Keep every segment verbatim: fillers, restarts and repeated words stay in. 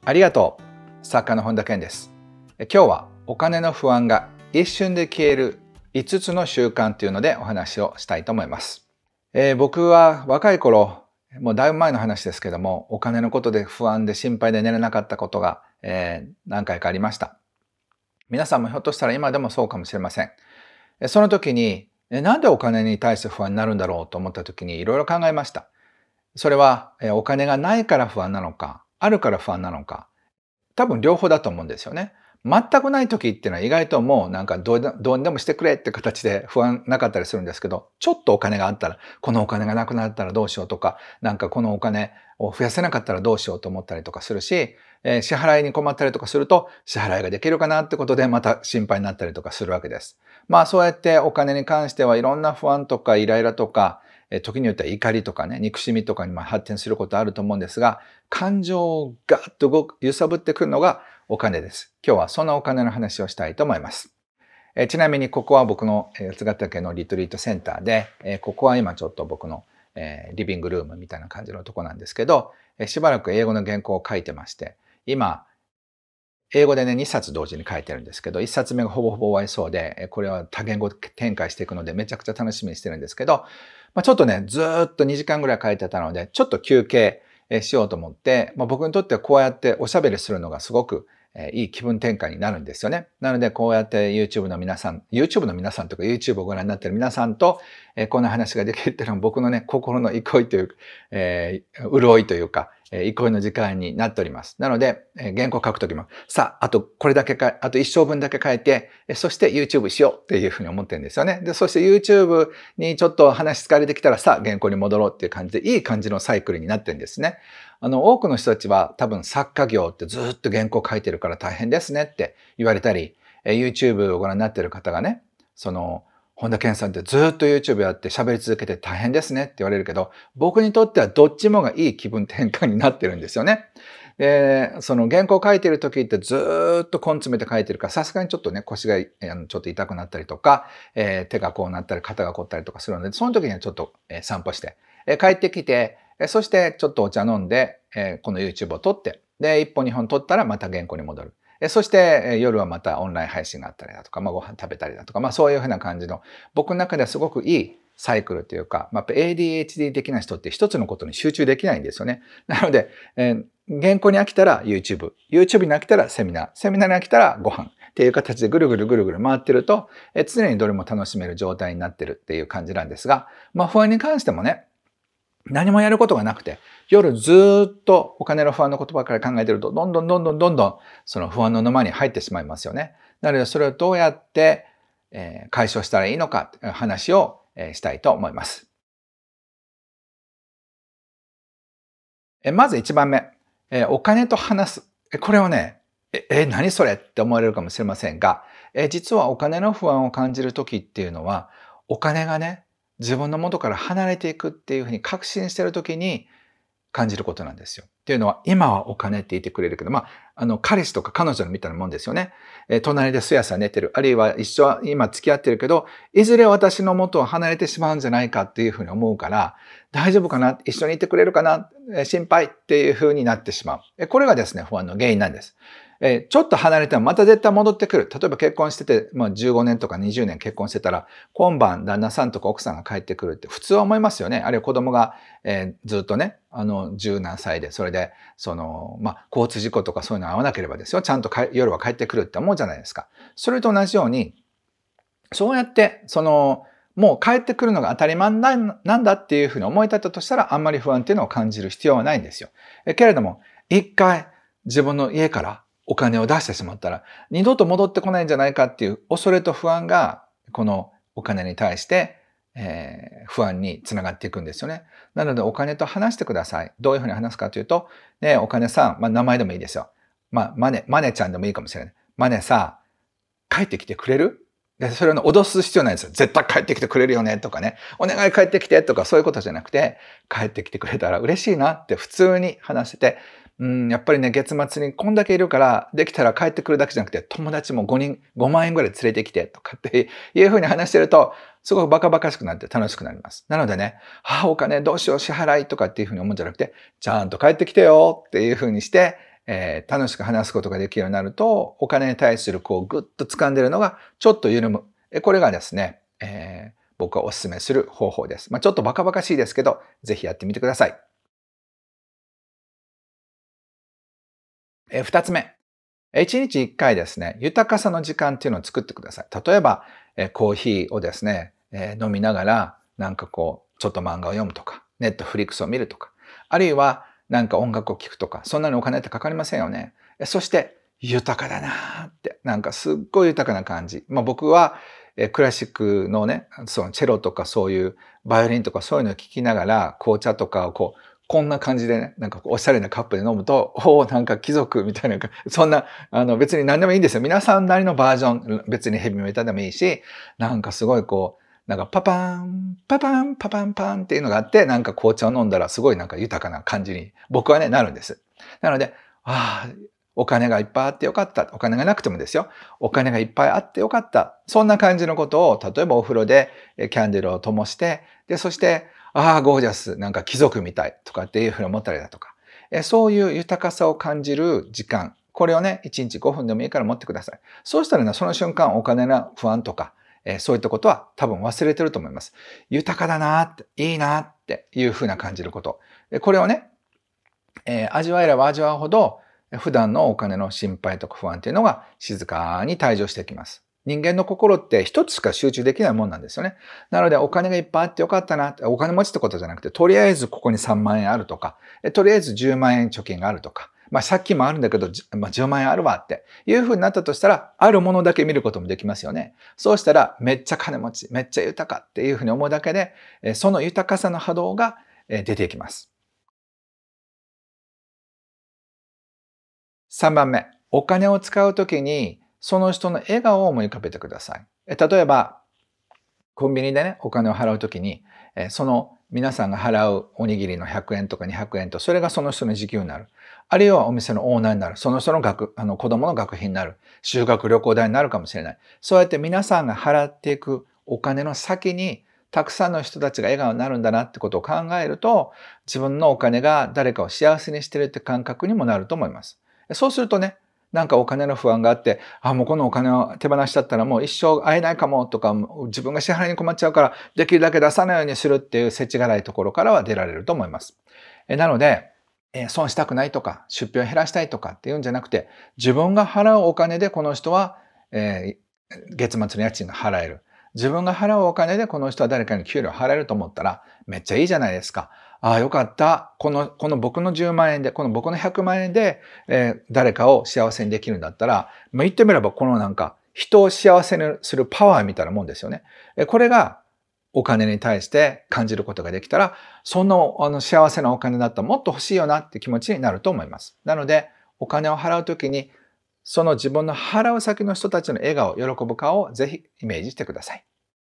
ありがとう。作家の本田健です。今日はお金の不安が一瞬で消えるいつつの習慣というのでお話をしたいと思います。えー、僕は若い頃、もうだいぶ前の話ですけども、お金のことで不安で心配で寝れなかったことが、えー、何回かありました。皆さんもひょっとしたら今でもそうかもしれません。その時に、なんでお金に対して不安になるんだろうと思った時にいろいろ考えました。それはお金がないから不安なのか、あるから不安なのか、多分両方だと思うんですよね。全くない時っていうのは意外ともうなんかどうでどうにでもしてくれって形で不安なかったりするんですけど、ちょっとお金があったら、このお金がなくなったらどうしようとか、なんかこのお金を増やせなかったらどうしようと思ったりとかするし、えー、支払いに困ったりとかすると、支払いができるかなってことでまた心配になったりとかするわけです。まあそうやってお金に関してはいろんな不安とかイライラとか、時によっては怒りとかね、憎しみとかに発展することあると思うんですが、感情をガッと動く揺さぶってくるのがお金です。今日はそのお金の話をしたいと思います。えちなみにここは僕の八ヶ岳のリトリートセンターで、えここは今ちょっと僕の、えリビングルームみたいな感じのとこなんですけど、えしばらく英語の原稿を書いてまして、今、英語でね、にさつ同時に書いてるんですけど、いっさつめがほぼほぼ終わりそうで、これは多言語展開していくのでめちゃくちゃ楽しみにしてるんですけど、まあ、ちょっとね、ずーっとにじかんぐらい書いてたので、ちょっと休憩しようと思って、まあ、僕にとってはこうやっておしゃべりするのがすごくいい気分転換になるんですよね。なので、こうやって YouTube の皆さん、YouTube の皆さんとか YouTube をご覧になっている皆さんと、こんな話ができるっていうのは僕のね、心の憩いという、えー、潤いというか、憩いの時間になっております。なので、原稿書くときも、さあ、あとこれだけか、あと一生分だけ書いて、そして YouTube しようっていうふうに思ってるんですよね。で、そして YouTube にちょっと話疲れてきたら、さあ、原稿に戻ろうっていう感じで、いい感じのサイクルになってるんですね。あの、多くの人たちは多分作家業ってずっと原稿書いてるから大変ですねって言われたり、YouTube をご覧になってる方がね、その、本田健さんってずっと YouTube やって喋り続けて大変ですねって言われるけど、僕にとってはどっちもがいい気分転換になってるんですよね。で、その原稿書いてる時ってずっと根詰めて書いてるから、さすがにちょっとね、腰がちょっと痛くなったりとか、えー、手がこうなったり、肩が凝ったりとかするので、その時にはちょっと散歩して、帰ってきて、そしてちょっとお茶飲んで、この YouTube を撮って、で、一本二本撮ったらまた原稿に戻る。そして夜はまたオンライン配信があったりだとか、まあ、ご飯食べたりだとか、まあそういうふうな感じの、僕の中ではすごくいいサイクルというか、まあ、エーディーエイチディー 的な人って一つのことに集中できないんですよね。なので、えー、原稿に飽きたら YouTube、YouTube に飽きたらセミナー、セミナーに飽きたらご飯っていう形でぐるぐるぐるぐる回ってると、えー、常にどれも楽しめる状態になってるっていう感じなんですが、まあ不安に関してもね、何もやることがなくて、夜ずっとお金の不安のことばかり考えてると、どんどんどんどんどんどんその不安の沼に入ってしまいますよね。なので、それをどうやって解消したらいいのかという話をしたいと思います。まずいちばんめ、お金と話す。これをね、え、え何それって思われるかもしれませんが、実はお金の不安を感じるときっていうのは、お金がね、自分の元から離れていくっていうふうに確信しているときに感じることなんですよ。っていうのは、今はお金って言ってくれるけど、まあ、あの、彼氏とか彼女みたいなもんですよね。え隣ですやすや寝てる。あるいは一緒は今付き合ってるけど、いずれ私の元を離れてしまうんじゃないかっていうふうに思うから、大丈夫かな、一緒にいてくれるかな、心配っていうふうになってしまう。これがですね、不安の原因なんです。えちょっと離れてもまた絶対戻ってくる。例えば結婚してて、まあ、じゅうごねんとかにじゅうねん結婚してたら、今晩旦那さんとか奥さんが帰ってくるって普通は思いますよね。あるいは子供が、えー、ずっとね、あの、十何歳で、それで、その、まあ、交通事故とかそういうの合わなければですよ。ちゃんと夜は帰ってくるって思うじゃないですか。それと同じように、そうやって、その、もう帰ってくるのが当たり前なんだっていうふうに思い立ったとしたら、あんまり不安っていうのを感じる必要はないんですよ。えけれども、一回自分の家からお金を出してしまったら、二度と戻ってこないんじゃないかっていう恐れと不安が、このお金に対して、えー、不安につながっていくんですよね。なので、お金と話してください。どういうふうに話すかというと、ね、お金さん、まあ、名前でもいいですよ。まあ、マネ、マネちゃんでもいいかもしれない。マネさ、帰ってきてくれる？で、それを脅す必要ないんですよ。絶対帰ってきてくれるよねとかね。お願い帰ってきてとかそういうことじゃなくて、帰ってきてくれたら嬉しいなって普通に話してて、うん、やっぱりね、月末にこんだけいるから、できたら帰ってくるだけじゃなくて、友達もごにん、ごまん円ぐらい連れてきてとかっていうふうに話してると、すごくバカバカしくなって楽しくなります。なのでね、ああ、お金どうしよう、支払いとかっていうふうに思うんじゃなくて、ちゃんと帰ってきてよっていうふうにして、 えー、楽しく話すことができるようになると、お金に対するこうぐっと掴んでるのがちょっと緩む。これがですね、えー、僕はお勧めする方法です。まあ、ちょっとバカバカしいですけど、ぜひやってみてください。えー、二つ目。一日一回ですね、豊かさの時間っていうのを作ってください。例えば、えコーヒーをですね、え飲みながら、なんかこう、ちょっと漫画を読むとか、ネットフリックスを見るとか、あるいはなんか音楽を聴くとか、そんなにお金ってかかりませんよね。そして、豊かだなーって、なんかすっごい豊かな感じ。まあ僕は、えクラシックのね、そのチェロとかそういうバイオリンとかそういうのを聴きながら、紅茶とかをこう、こんな感じでね、なんかおしゃれなカップで飲むと、おお、なんか貴族みたいな、そんな、あの別に何でもいいんですよ。皆さんなりのバージョン、別にヘビメタでもいいし、なんかすごいこう、なんかパパーン、パパン、パパンパンっていうのがあって、なんか紅茶を飲んだらすごいなんか豊かな感じに僕はね、なるんです。なので、ああ、お金がいっぱいあってよかった。お金がなくてもですよ。お金がいっぱいあってよかった。そんな感じのことを、例えばお風呂でキャンデルを灯して、で、そして、ああ、ゴージャス、なんか貴族みたいとかっていうふうに思ったりだとか、そういう豊かさを感じる時間、これをね、いちにちごふんでもいいから持ってください。そうしたらね、その瞬間お金の不安とか、そういったことは多分忘れてると思います。豊かだなって、いいなっていうふうな感じること。これをね、えー、味わえれば味わうほど、普段のお金の心配とか不安っていうのが静かに退場していきます。人間の心って一つしか集中できないもんなんですよね。なのでお金がいっぱいあってよかったな、お金持ちってことじゃなくて、とりあえずここにさんまんえんあるとか、とりあえずじゅうまんえん貯金があるとか、まあ借金もあるんだけど、まあ、じゅうまんえんあるわっていう風になったとしたら、あるものだけ見ることもできますよね。そうしたら、めっちゃ金持ち、めっちゃ豊かっていう風に思うだけで、その豊かさの波動が出てきます。さんばんめ、お金を使うときに、その人の笑顔を思い浮かべてください。例えば、コンビニでね、お金を払うときに、その皆さんが払うおにぎりのひゃくえんとかにひゃくえんと、それがその人の時給になる。あるいはお店のオーナーになる。その人の学、あの子供の学費になる。修学旅行代になるかもしれない。そうやって皆さんが払っていくお金の先に、たくさんの人たちが笑顔になるんだなってことを考えると、自分のお金が誰かを幸せにしてるって感覚にもなると思います。そうするとね、なんかお金の不安があって、あ、もうこのお金を手放しちゃったらもう一生会えないかもとか、自分が支払いに困っちゃうから、できるだけ出さないようにするっていう世知辛いところからは出られると思います。えなので、え損したくないとか、出費を減らしたいとかっていうんじゃなくて、自分が払うお金でこの人は、えー、月末の家賃が払える。自分が払うお金でこの人は誰かに給料払えると思ったら、めっちゃいいじゃないですか。ああ、よかった。この、この僕のじゅうまんえんで、この僕のひゃくまんえんで、えー、誰かを幸せにできるんだったら、まあ、言ってみればこのなんか、人を幸せにするパワーみたいなもんですよね。えこれがお金に対して感じることができたら、そのあの幸せなお金だったらもっと欲しいよなって気持ちになると思います。なので、お金を払うときに、その自分の払う先の人たちの笑顔、喜ぶ顔をぜひイメージしてください。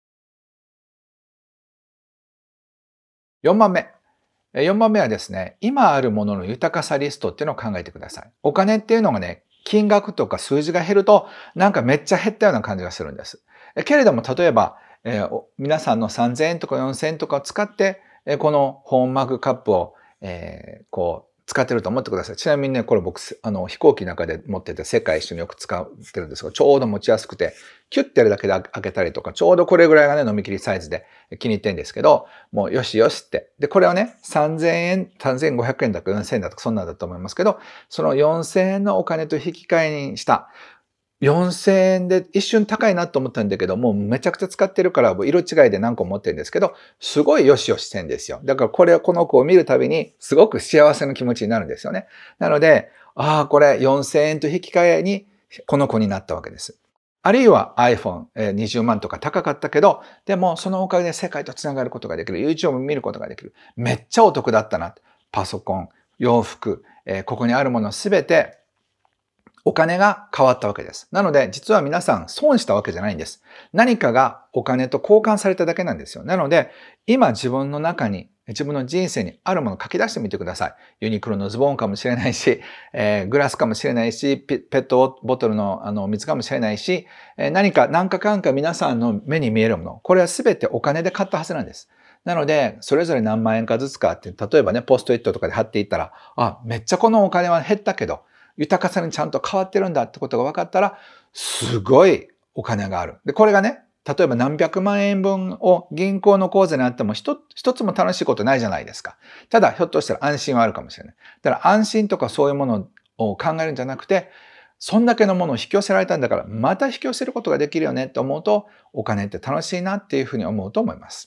よんばんめ。よんばんめはですね、今あるものの豊かさリストっていうのを考えてください。お金っていうのがね、金額とか数字が減ると、なんかめっちゃ減ったような感じがするんです。けれども、例えば、えー、皆さんのさんぜんえんとかよんせんえんとかを使って、えー、このホームマグカップを、えー、こう、使ってると思ってください。ちなみにね、これ僕、あの、飛行機の中で持ってて、世界一緒によく使ってるんですが、ちょうど持ちやすくて、キュッてやるだけで開けたりとか、ちょうどこれぐらいがね、飲み切りサイズで気に入ってるんですけど、もうよしよしって。で、これをね、さんぜんえん、さんぜんごひゃくえんだかよんせんえんだとか、そんなんだと思いますけど、そのよんせんえんのお金と引き換えにした。よんせんえんで一瞬高いなと思ったんだけど、もうめちゃくちゃ使ってるから、色違いで何個も持ってるんですけど、すごいよしよししてんですよ。だからこれ、この子を見るたびに、すごく幸せな気持ちになるんですよね。なので、ああ、これよんせんえんと引き換えに、この子になったわけです。あるいは アイフォンにじゅうまんとか高かったけど、でもそのおかげで世界とつながることができる。YouTube を見ることができる。めっちゃお得だったな。パソコン、洋服、ここにあるものすべてお金が変わったわけです。なので、実は皆さん損したわけじゃないんです。何かがお金と交換されただけなんですよ。なので、今自分の中に、自分の人生にあるものを書き出してみてください。ユニクロのズボンかもしれないし、えー、グラスかもしれないし、ペットボトルのあの水かもしれないし、えー、何か何かかんか皆さんの目に見えるもの、これは全てお金で買ったはずなんです。なので、それぞれ何万円かずつかって、例えばね、ポストイットとかで貼っていったら、あ、めっちゃこのお金は減ったけど、 豊かさにちゃんと変わってるんだってことが分かったら、すごいお金がある。で、これがね、例えば何百万円分を銀行の口座にあっても一つも楽しいことないじゃないですか。ただ、ひょっとしたら安心はあるかもしれない。だから安心とかそういうものを考えるんじゃなくて、そんだけのものを引き寄せられたんだから、また引き寄せることができるよねって思うと、お金って楽しいなっていうふうに思うと思います。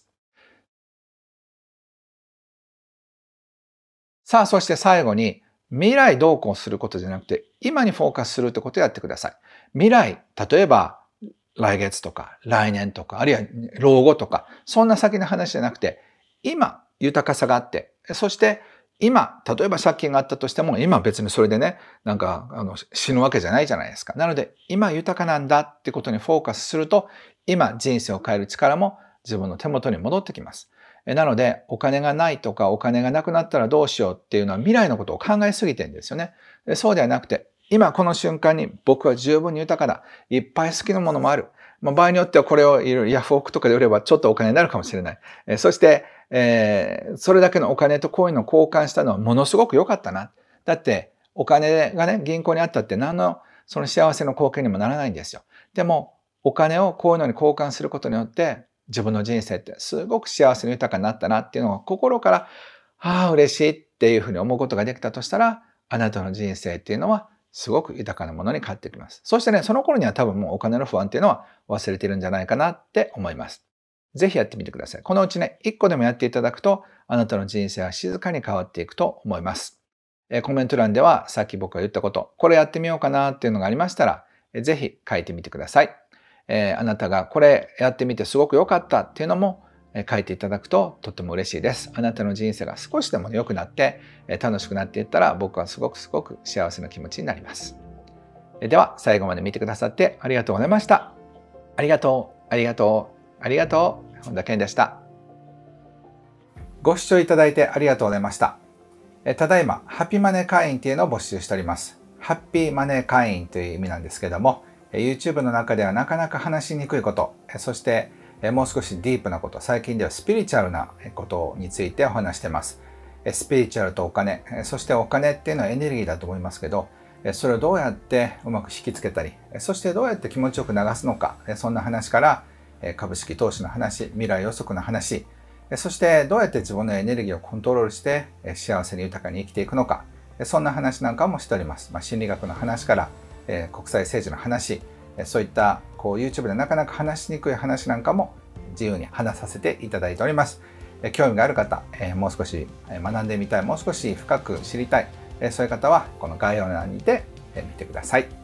さあ、そして最後に、未来どうこうすることじゃなくて、今にフォーカスするってことをやってください。未来、例えば、来月とか来年とか、あるいは老後とか、そんな先の話じゃなくて、今豊かさがあって、そして今、例えば借金があったとしても、今別にそれでね、なんかあの死ぬわけじゃないじゃないですか。なので、今豊かなんだってことにフォーカスすると、今人生を変える力も自分の手元に戻ってきます。なので、お金がないとかお金がなくなったらどうしようっていうのは未来のことを考えすぎてるんですよね。そうではなくて、今この瞬間に僕は十分に豊かだ。いっぱい好きなものもある。まあ、場合によってはこれをいろいろヤフオクとかで売ればちょっとお金になるかもしれない。えそして、えー、それだけのお金とこういうのを交換したのはものすごく良かったな。だってお金がね、銀行にあったって何のその幸せの貢献にもならないんですよ。でもお金をこういうのに交換することによって自分の人生ってすごく幸せに豊かになったなっていうのが心から、ああ、嬉しいっていうふうに思うことができたとしたら、あなたの人生っていうのはすごく豊かなものに変わってきます。そしてね、その頃には多分もうお金の不安っていうのは忘れてるんじゃないかなって思います。ぜひやってみてください。このうちね、いっこでもやっていただくと、あなたの人生は静かに変わっていくと思います。えコメント欄ではさっき僕が言ったこと、これやってみようかなっていうのがありましたら、えぜひ書いてみてください。えー、あなたがこれやってみてすごく良かったっていうのも書いていただくととっても嬉しいです。あなたの人生が少しでも良くなって楽しくなっていったら僕はすごくすごく幸せな気持ちになります。では最後まで見てくださってありがとうございました。ありがとう、ありがとう、ありがとう。本田健でした。ご視聴いただいてありがとうございました。ただいまハッピーマネー会員っていうのを募集しております。ハッピーマネー会員という意味なんですけども、YouTube の中ではなかなか話しにくいこと、そしてもう少しディープなこと、最近ではスピリチュアルなことについてお話しています。スピリチュアルとお金、そしてお金っていうのはエネルギーだと思いますけど、それをどうやってうまく引きつけたり、そしてどうやって気持ちよく流すのか、そんな話から株式投資の話、未来予測の話、そしてどうやって自分のエネルギーをコントロールして幸せに豊かに生きていくのか、そんな話なんかもしております。まあ、心理学の話からえー、国際政治の話、そういったこう YouTube でなかなか話しにくい話なんかも自由に話させていただいております。興味がある方、もう少し学んでみたい、もう少し深く知りたい、そういう方はこの概要欄にて見てください。